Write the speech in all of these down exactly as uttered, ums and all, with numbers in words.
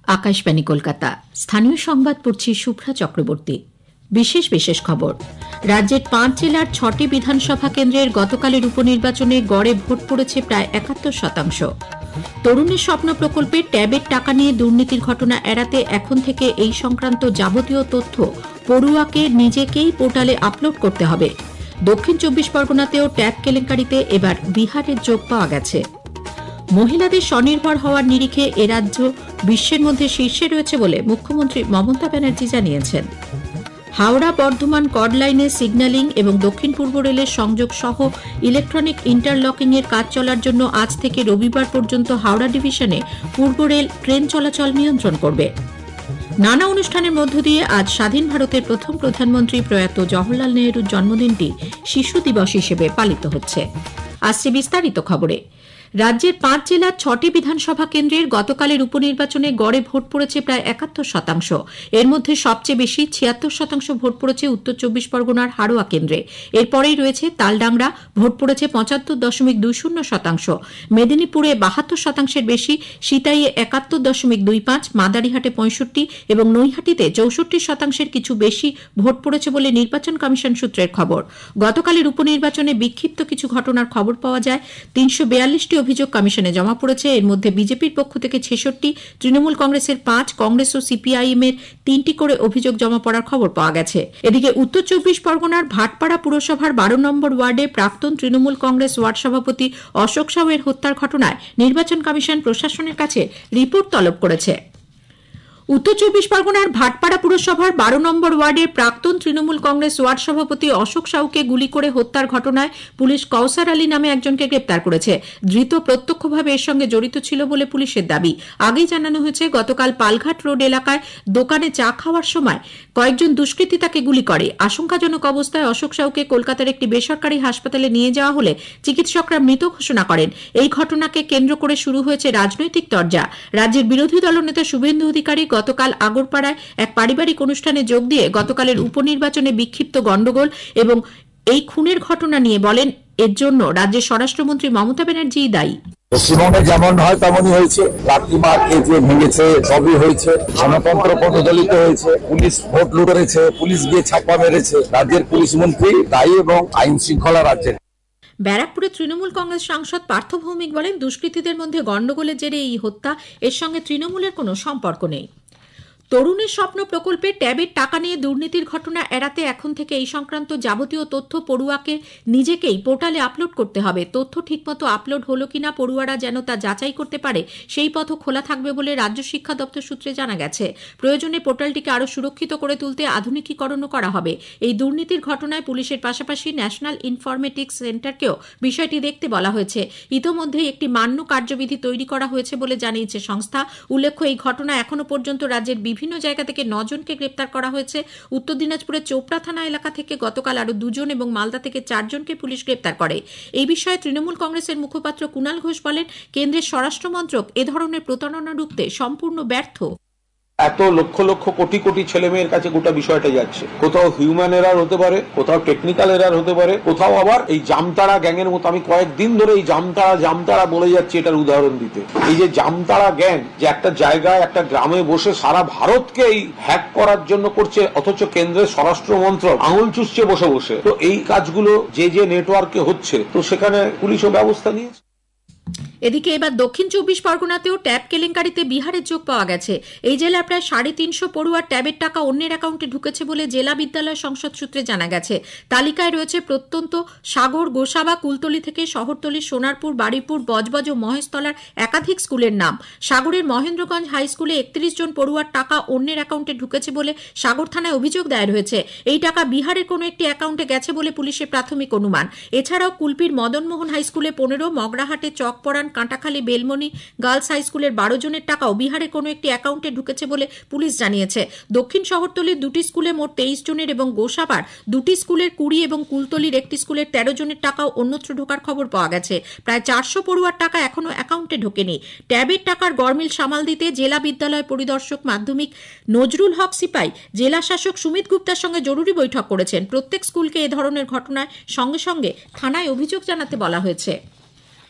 আকাশবাণী কলকাতা। স্থানীয় সংবাদ পড়ছি শুভ্রা চক্রবর্তী। বিশেষ বিশেষ খবর। রাজ্যের পাঁচ জেলার ছটি বিধানসভা কেন্দ্রের গতকালের উপনির্বাচনে গড়ে ভোট পড়েছে প্রায় একাত্তর শতাংশ। তরুণের স্বপ্ন প্রকল্পে ট্যাবের টাকা নিয়ে দুর্নীতির ঘটনা এড়াতে এখন থেকে এই সংক্রান্ত যাবতীয় তথ্য পড়ুয়াকে নিজেকেই পোর্টালে আপলোড করতে হবে। দক্ষিণ চব্বিশ পরগনাতেও ট্যাব কেলেঙ্কারিতে এবার বিহারের যোগ পাওয়া গেছে। মহিলাদের স্বনির্ভর হওয়ার নিরিখে এ রাজ্য বিশ্বের মধ্যে শীর্ষে রয়েছে বলে মুখ্যমন্ত্রী মমতা ব্যানার্জি জানিয়েছেন। হাওড়া বর্ধমান কর্ড লাইনে সিগন্যালিং এবং দক্ষিণ পূর্ব রেলের সংযোগ সহ ইলেকট্রনিক ইন্টারলকিং এর কাজ চলার জন্য আজ থেকে রবিবার পর্যন্ত হাওড়া ডিভিশনে পূর্ব রেল ট্রেন চলাচল নিয়ন্ত্রণ করবে। নানা অনুষ্ঠানের মধ্য দিয়ে আজ স্বাধীন ভারতের প্রথম প্রধানমন্ত্রী প্রয়াত জওহরলাল নেহরুর জন্মদিনটি শিশু দিবস হিসেবে পালিত হচ্ছে। আসছে বিস্তারিত খবরে। রাজ্যের পাঁচ জেলার ছটি বিধানসভা কেন্দ্রের গতকালের উপনির্বাচনে গড়ে ভোট পড়েছে প্রায় একাত্তর শতাংশ। এর মধ্যে সবচেয়ে বেশি ছিয়াত্তর শতাংশ ভোট পড়েছে উত্তর চব্বিশ পরগনার হাড়োয়া কেন্দ্রে। এরপরেই রয়েছে তালডাংরা, ভোট পড়েছে পঁচাত্তর দশমিক দুই শূন্য শতাংশ। মেদিনীপুরে বাহাত্তর শতাংশের বেশি, সিতাইয়ে একাত্তর দশমিক দুই পাঁচ, মাদারিহাটে পঁয়ষট্টি এবং নৈহাটিতে চৌষট্টি শতাংশের কিছু বেশি ভোট পড়েছে বলে নির্বাচন কমিশন সূত্রের খবর। গতকালের উপনির্বাচনে বিক্ষিপ্ত কিছু ঘটনার খবর পাওয়া যায়। তিনশো বিয়াল্লিশটি অভিযোগ কমিশনে জমা পড়েছে। এর মধ্যে বিজেপির পক্ষ থেকে ছেষট্টি, তৃণমূল কংগ্রেসের পাঁচ, কংগ্রেস ও সিপিআইএম এর তিনটি করে অভিযোগ জমা পড়ার খবর পাওয়া গেছে। এদিকে উত্তর চব্বিশ পরগনার ভাটপাড়া পুরসভার বারো নম্বর ওয়ার্ডে প্রাক্তন তৃণমূল কংগ্রেস ওয়ার্ড সভাপতি অশোক সাউয়ের হত্যার ঘটনায় নির্বাচন কমিশন প্রশাসনের কাছে রিপোর্ট তলব করেছে। উত্তর চব্বিশ পরগনার ভাটপাড়া পুরসভার বারো নম্বর ওয়ার্ডের প্রাক্তন তৃণমূল কংগ্রেস ওয়ার্ড সভাপতি অশোক সাউকে গুলি করে হত্যার ঘটনায় পুলিশ কৌসার আলী নামে একজনকে গ্রেপ্তার করেছে। ধৃত প্রত্যক্ষভাবে এর সঙ্গে জড়িত ছিল বলে পুলিশের দাবি। আগেই জানানো হয়েছে, গতকাল পালঘাট রোড এলাকায় দোকানে চা খাওয়ার সময় কয়েকজন দুষ্কৃতী তাকে গুলি করে। আশঙ্কাজনক অবস্থায় অশোক সাউকে কলকাতার একটি বেসরকারি হাসপাতালে নিয়ে যাওয়া হলে চিকিৎসকরা মৃত ঘোষণা করেন। এই ঘটনাকে কেন্দ্র করে শুরু হয়েছে রাজনৈতিক তরজা। রাজ্যের বিরোধী দলনেতা শুভেন্দু অধিকারী গতকাল আগরপাড়ায় এক পারিবারিক অনুষ্ঠানে যোগ দিয়ে গতকালের উপনির্বাচনে বিক্ষিপ্ত গন্ডগোল এবং এই খুনের ঘটনা নিয়ে বলেন, এর জন্য রাজ্যের স্বরাষ্ট্রমন্ত্রী মমতা ব্যানার্জি দায়ী। পশ্চিমবঙ্গে যেমন হয় তেমনই হয়েছে, লাঠিমার যে ভেঙেছে সবই হয়েছে, গণতন্ত্র পদদলিত হয়েছে, পুলিশ ভোট লুট করেছে, পুলিশ গিয়ে ছাপ্পা মেরেছে। রাজ্যের পুলিশ মন্ত্রী দায়ী এবং আইন শৃঙ্খলা রাজ্যের। ব্যারাকপুরে তৃণমূল কংগ্রেস সাংসদ পার্থ ভৌমিক বলেন, দুষ্কৃতীদের মধ্যে গন্ডগোলের জেরে এই হত্যা, এর সঙ্গে তৃণমূলের কোনো সম্পর্ক নেই। তরুণের স্বপ্ন প্রকল্পে ট্যাবের টাকা নিয়ে দুর্নীতির ঘটনা এড়াতে এখন থেকে এই সংক্রান্ত যাবতীয় তথ্য পড়ুয়াকে নিজেকেই পোর্টালে আপলোড করতে হবে। তথ্য ঠিকমতো আপলোড হলো কিনা পড়ুয়ারা যেন তা যাচাই করতে পারে, সেই পথও খোলা থাকবে বলে রাজ্য শিক্ষা দপ্তর সূত্রে জানা গেছে। প্রয়োজনে পোর্টালটিকে আরও সুরক্ষিত করে তুলতে আধুনিকীকরণও করা হবে। এই দুর্নীতির ঘটনায় পুলিশের পাশাপাশি ন্যাশনাল ইনফরমেটিক্স সেন্টারকেও বিষয়টি দেখতে বলা হয়েছে। ইতোমধ্যেই একটি মান্য কার্যবিধি তৈরি করা হয়েছে বলে জানিয়েছে সংস্থা। উল্লেখ্য, এই ঘটনা এখনো পর্যন্ত রাজ্যের বিভিন্ন জায়গা থেকে নজনকে গ্রেপ্তার করা হয়েছে। উত্তর দিনাজপুরের চোপড়া থানা এলাকা থেকে গতকাল আরও দুজন এবং মালদা থেকে চারজনকে পুলিশ গ্রেপ্তার করে। এই বিষয়ে তৃণমূল কংগ্রেসের মুখপাত্র কুণাল ঘোষ বলেন, কেন্দ্রের স্বরাষ্ট্র মন্ত্রক এ ধরনের প্রতারণা রুখতে সম্পূর্ণ ব্যর্থ। এত লক্ষ লক্ষ কোটি কোটি ছেলে মেয়ের কাছে গোটা বিষয়টা যাচ্ছে। কোথাও হিউম্যান এরার হতে পারে, কোথাও টেকনিক্যাল এরার হতে পারে, কোথাও আবার এই জামতারা গ্যাংয়ের মতো। আমি কয়েকদিন ধরে এই জামতারা জামতারা বলে যাচ্ছি এটার উদাহরণ দিতে। এই যে জামতারা গ্যাং, যে একটা জায়গায় একটা গ্রামে বসে সারা ভারতকে এই হ্যাক করার জন্য করছে, অথচ কেন্দ্রের স্বরাষ্ট্র মন্ত্রক আঙুল চুষছে বসে বসে। তো এই কাজগুলো যে যে নেটওয়ার্কে হচ্ছে, তো সেখানে পুলিশও ব্যবস্থা নিয়েছে। এদিকে এবার দক্ষিণ চব্বিশ পরগনাতেও ট্যাব কেলেঙ্কারিতে বিহারের যোগ পাওয়া গেছে। এই জেলার প্রায় সাড়ে তিনশো পড়ুয়ার ট্যাবের টাকা অন্যের অ্যাকাউন্টে ঢুকেছে বলে জেলা বিদ্যালয় সংসদ সূত্রে জানা গেছে। তালিকায় রয়েছে প্রত্যন্ত সাগর, গোসাবা, কুলতলি থেকে শহরতলি, সোনারপুর, বাড়িপুর, বজবজ ও মহেশতলার একাধিক স্কুলের নাম। সাগরের মহেন্দ্রগঞ্জ হাই স্কুলে একত্রিশ জন পড়ুয়ার টাকা অন্যের অ্যাকাউন্টে ঢুকেছে বলে সাগর থানায় অভিযোগ দায়ের হয়েছে। এই টাকা বিহারের কোনো একটি অ্যাকাউন্টে গেছে বলে পুলিশের প্রাথমিক অনুমান। এছাড়াও কুলপির মদনমোহন হাই স্কুলে পনেরো, মগরাহাটে চকপড়ান, কাঁটাখালী, বেলমনি গার্লস হাই স্কুলের বারো জনের টাকাও বিহারের কোনো একটি অ্যাকাউন্টে ঢুকেছে বলে পুলিশ জানিয়েছে। দক্ষিণ শহরতলির দুটি স্কুলে মোট তেইশ জনের এবং গোসাবার দুটি স্কুলের কুড়ি এবং কুলতলির একটি স্কুলের তেরো জনের টাকাও অন্যত্র ঢোকার খবর পাওয়া গেছে। প্রায় চারশো পড়ুয়ার টাকা এখনো অ্যাকাউন্টে ঢোকেনি। ট্যাবের টাকার গরমিল সামাল দিতে জেলা বিদ্যালয় পরিদর্শক মাধ্যমিক নজরুল হক সিপাই জেলা শাসক সুমিত গুপ্তার সঙ্গে জরুরি বৈঠক করেছেন। প্রত্যেক স্কুলকে এ ধরনের ঘটনায় সঙ্গে সঙ্গে থানায় অভিযোগ জানাতে বলা হয়েছে।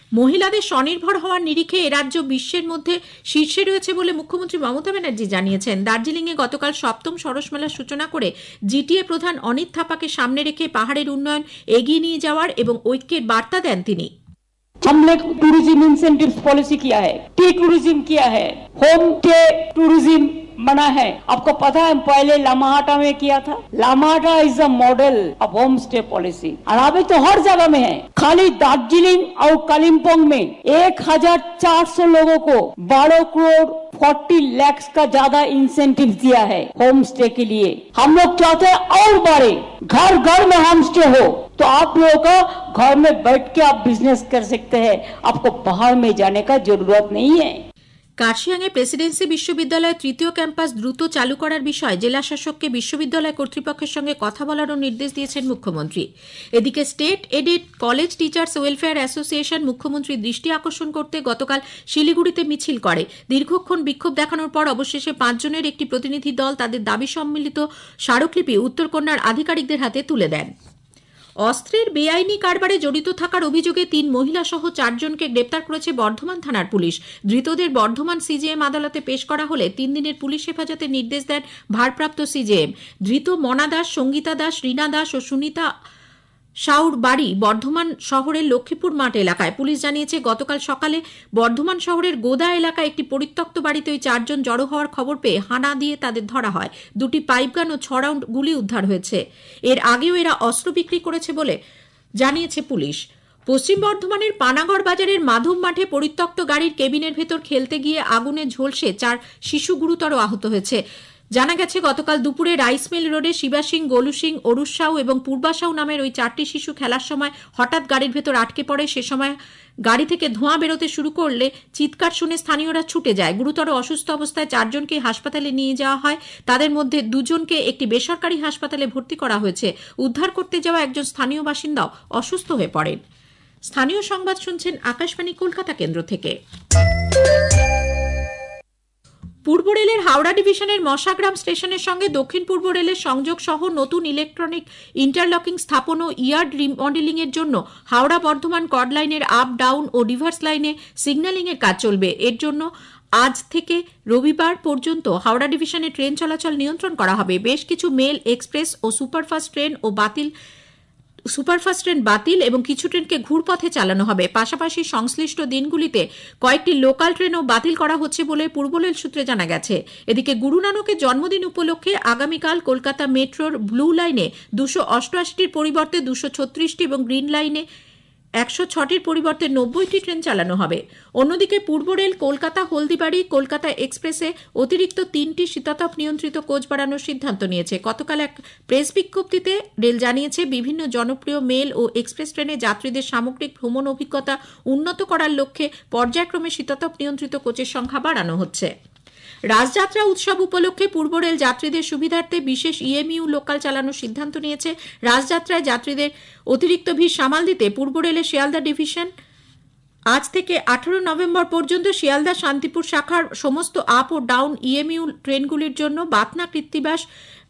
মহিলাদের স্বনির্ভর হওয়ার নিরিখে এ রাজ্য বিশ্বের মধ্যে শীর্ষে রয়েছে বলে মুখ্যমন্ত্রী মমতা ব্যানার্জি জানিয়েছেন। দার্জিলিংয়ে গতকাল সপ্তম সরস মেলার সূচনা করে জিটিএ প্রধান অনিত থাপাকে সামনে রেখে পাহাড়ের উন্নয়ন এগিয়ে নিয়ে যাওয়ার এবং ঐক্যের বার্তা দেন তিনি। हमने टूरिज्म इंसेंटिव पॉलिसी किया है, टी टूरिज्म किया है, होम स्टे टूरिज्म बना है। आपको पता है पहले लामाहाटा में किया था। Lamahatta is a model of home stay policy और अभी तो हर जगह में है। खाली दार्जिलिंग और कालिम्पोंग में एक हजार चार सौ लोगों को बारह करोड़ फोर्टी लैक्स का ज्यादा इंसेंटिव दिया है होम स्टे के लिए। हम लोग चाहते हैं और बढ़े, घर घर में होम स्टे हो तो आप लोगों का घर में बैठ के आप बिजनेस कर सकते हैं, आपको बाहर में जाने का जरूरत नहीं है। কার্শিয়াংয়ে প্রেসিডেন্সি বিশ্ববিদ্যালয়ের তৃতীয় ক্যাম্পাস দ্রুত চালু করার বিষয়ে জেলা শাসককে বিশ্ববিদ্যালয় কর্তৃপক্ষের সঙ্গে কথা বলারও নির্দেশ দিয়েছেন মুখ্যমন্ত্রী। এদিকে state aided college teachers welfare association মুখ্যমন্ত্রীর দৃষ্টি আকর্ষণ করতে গতকাল শিলিগুড়িতে মিছিল করে। দীর্ঘক্ষণ বিক্ষোভ দেখানোর পর অবশেষে পাঁচজনের একটি প্রতিনিধি দল তাদের দাবি সম্মিলিত স্মারকলিপি উত্তরকন্যার আধিকারিকদের হাতে তুলে দেন। অস্ত্রের বেআইনি কারবারে জড়িত থাকার অভিযোগে তিন মহিলা সহ চারজনকে গ্রেপ্তার করেছে বর্ধমান থানার পুলিশ। ধৃতদের বর্ধমান সিজিএম আদালতে পেশ করা হলে তিন দিনের পুলিশ হেফাজতের নির্দেশ দেন ভারপ্রাপ্ত সিজিএম। ধৃত মনা দাস, সঙ্গীতা দাস, রীনা দাস ও সুনিতা সাউর বাড়ি বর্ধমান শহরের লক্ষ্মীপুর মাঠ এলাকায়। পুলিশ জানিয়েছে গতকাল সকালে বর্ধমান শহরের গোদা এলাকায় একটি পরিত্যক্ত বাড়িতে ওই চারজন জড়ো হওয়ার খবর পেয়ে হানা দিয়ে তাদের ধরা হয়। দুটি পাইপগান ও ছ রাউন্ড গুলি উদ্ধার হয়েছে। এর আগেও এরা অস্ত্র বিক্রি করেছে বলে জানিয়েছে পুলিশ। পশ্চিম বর্ধমানের পানাগড় বাজারের মাধব মাঠে পরিত্যক্ত গাড়ির কেবিনের ভেতর খেলতে গিয়ে আগুনে ঝলসে চার শিশু গুরুতর আহত হয়েছে। জানা গেছে গতকাল দুপুরে রাইস মিল রোডে শিবা সিং, গোলু সিং, অরুষ সাউ এবং পূর্বা সাউ নামের ওই চারটি শিশু খেলার সময় হঠাৎ গাড়ির ভেতর আটকে পড়ে। সে সময় গাড়ি থেকে ধোঁয়া বেরোতে শুরু করলে চিৎকার শুনে স্থানীয়রা ছুটে যায়। গুরুতর অসুস্থ অবস্থায় চারজনকে হাসপাতালে নিয়ে যাওয়া হয়। তাদের মধ্যে দুজনকে একটি বেসরকারি হাসপাতালে ভর্তি করা হয়েছে। উদ্ধার করতে যাওয়া একজন স্থানীয় বাসিন্দাও অসুস্থ হয়ে পড়েন। স্থানীয় সংবাদ শুনছেন আকাশবাণী কলকাতা কেন্দ্র থেকে। পূর্ব রেলের হাওড়া ডিভিশনের মশাগ্রাম স্টেশনের সঙ্গে দক্ষিণ পূর্ব রেলের সংযোগ সহ নতুন ইলেকট্রনিক ইন্টারলকিং স্থাপন ও ইয়ার্ড রিমডেলিং এর জন্য হাওড়া বর্ধমান কর্ড লাইনের আপ ডাউন ও রিভার্স লাইনে সিগন্যালিং এর কাজ চলবে। এর জন্য আজ থেকে রবিবার পর্যন্ত হাওড়া ডিভিশনে ট্রেন চলাচল নিয়ন্ত্রণ করা হবে। বেশ কিছু মেল, এক্সপ্রেস ও সুপারফাস্ট ট্রেন ও বাতিল সুপারফাস্ট ট্রেন বাতিল এবং কিছু ট্রেনকে ঘুরপথে চালানো হবে। পাশাপাশি সংশ্লিষ্ট দিনগুলিতে কয়েকটি লোকাল ট্রেনও বাতিল করা হচ্ছে বলে পূর্ব রেল সূত্রে জানা গেছে। এদিকে গুরু নানকের জন্মদিন উপলক্ষে আগামীকাল কলকাতা মেট্রোর ব্লু লাইনে দুশো অষ্টআশিটির পরিবর্তে দুশো ছত্রিশটি এবং গ্রিন লাইনে একশো ছটির পরিবর্তে নব্বইটি ট্রেন চালানো হবে। অন্যদিকে পূর্ব রেল কলকাতা হলদিবাড়ি কলকাতা এক্সপ্রেসে অতিরিক্ত তিনটি শীতাতপ নিয়ন্ত্রিত কোচ বাড়ানোর সিদ্ধান্ত নিয়েছে। গতকাল এক প্রেস বিজ্ঞপ্তিতে রেল জানিয়েছে বিভিন্ন জনপ্রিয় মেল ও এক্সপ্রেস ট্রেনে যাত্রীদের সামগ্রিক ভ্রমণ অভিজ্ঞতা উন্নত করার লক্ষ্যে পর্যায়ক্রমে শীতাতপ নিয়ন্ত্রিত কোচের সংখ্যা বাড়ানো হচ্ছে। রাজযাত্রা উৎসব উপলক্ষে পূর্ব রেল যাত্রীদের সুবিধার্থে বিশেষ ইএমইউ লোকাল চালানোর সিদ্ধান্ত নিয়েছে। রাজযাত্রায় যাত্রীদের অতিরিক্ত ভিড় সামাল দিতে পূর্ব রেলের শিয়ালদা ডিভিশন আজ থেকে আঠারো নভেম্বর পর্যন্ত শিয়ালদা শান্তিপুর শাখার সমস্ত আপ ও ডাউন ইএমইউ ট্রেনগুলির জন্য বাতনা কৃত্তিবাস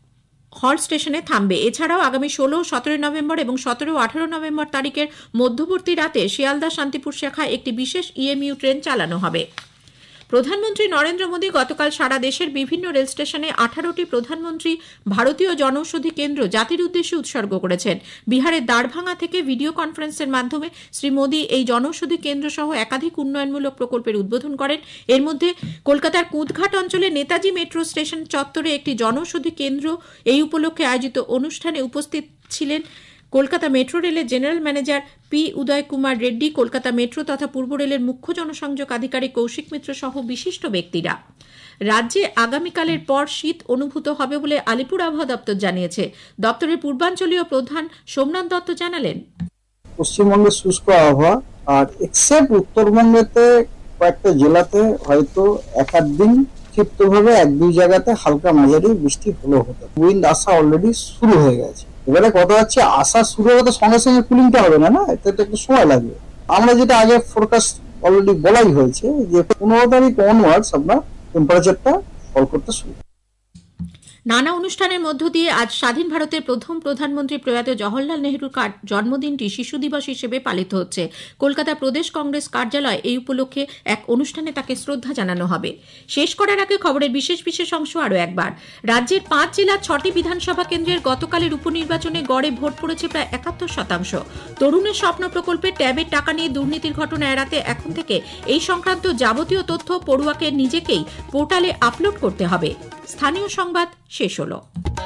হল স্টেশনে থামবে। এছাড়াও আগামী ষোলো সতেরো নভেম্বর এবং সতেরো আঠারো নভেম্বর তারিখের মধ্যবর্তী রাতে শিয়ালদা শান্তিপুর শাখায় একটি বিশেষ ইএমইউ ট্রেন চালানো হবে। প্রধানমন্ত্রী নরেন্দ্র মোদী গতকাল সারা দেশের বিভিন্ন রেল স্টেশনে আঠারোটি প্রধানমন্ত্রী ভারতীয় জনৌষধি কেন্দ্র জাতির উদ্দেশ্যে উৎসর্গ করেছেন। বিহারের দ্বারভাঙা থেকে ভিডিও কনফারেন্সের মাধ্যমে শ্রী মোদী এই জনৌষধি কেন্দ্র সহ একাধিক উন্নয়নমূলক প্রকল্পের উদ্বোধন করেন। এর মধ্যে কলকাতার কুদঘাট অঞ্চলে নেতাজি মেট্রো স্টেশন চত্বরে একটি জনৌষধি কেন্দ্র। এই উপলক্ষে আয়োজিত অনুষ্ঠানে উপস্থিত ছিলেন কলকাতা মেট্রো রেলের general manager P Uday Kumar Reddy, Kolkata metro তথা পূর্ব রেলের মুখ্য জনসংযোগ আধিকারিক কৌশিক মিত্র সহ বিশিষ্ট ব্যক্তিরা। রাজ্যে আগামীকালের পর শীত অনুভূত হবে বলে আলিপুর আবহাওয়া দপ্তর জানিয়েছে। দপ্তরের পূর্বাঞ্চলীয় প্রধান সোমনাথ দত্ত জানালেন, পশ্চিমবঙ্গের শুষ্ক আবহাওয়া আর এক্সেপ্ট উত্তরবঙ্গেতে কয়েকটা জেলাতে হয়তো এক আধ দিন ক্ষিপ্তভাবে এক দুই জায়গাতে হালকা মাঝারি বৃষ্টি হলেও হতো। উইন্ড আসা অলরেডি শুরু হয়ে গেছে। এবারে কথা হচ্ছে আসা শুরু হতে সঙ্গে সঙ্গে কুলিংটা হবে না, না এতে তো একটু সময় লাগবে। আমরা যেটা আগে ফোরকাস্ট অলরেডি বলাই হয়েছে যে পনেরো তারিখ অনওয়ার্ডস আপনার টেম্পারেচারটা ফল করতে শুরু। নানা অনুষ্ঠানের মধ্য দিয়ে আজ স্বাধীন ভারতের প্রথম প্রধানমন্ত্রী প্রয়াত জওহরলাল নেহরুর জন্মদিনটি শিশু দিবস হিসেবে পালিত হচ্ছে। কলকাতা প্রদেশ কংগ্রেস কার্যালয় এই উপলক্ষে এক অনুষ্ঠানে তাকে শ্রদ্ধা জানানো হবে। শেষ করার আগে খবরের বিশেষ বিশেষ অংশ আরও একবার। রাজ্যের পাঁচ জেলার ছটি বিধানসভা কেন্দ্রের গতকালের উপনির্বাচনে গড়ে ভোট পড়েছে প্রায় একাত্তর শতাংশ। তরুণের স্বপ্ন প্রকল্পে ট্যাবের টাকা নিয়ে দুর্নীতির ঘটনা এড়াতে এখন থেকে এই সংক্রান্ত যাবতীয় তথ্য পড়ুয়াকে নিজেকেই পোর্টালে আপলোড করতে হবে। স্থানীয় সংবাদ শেষ হলো।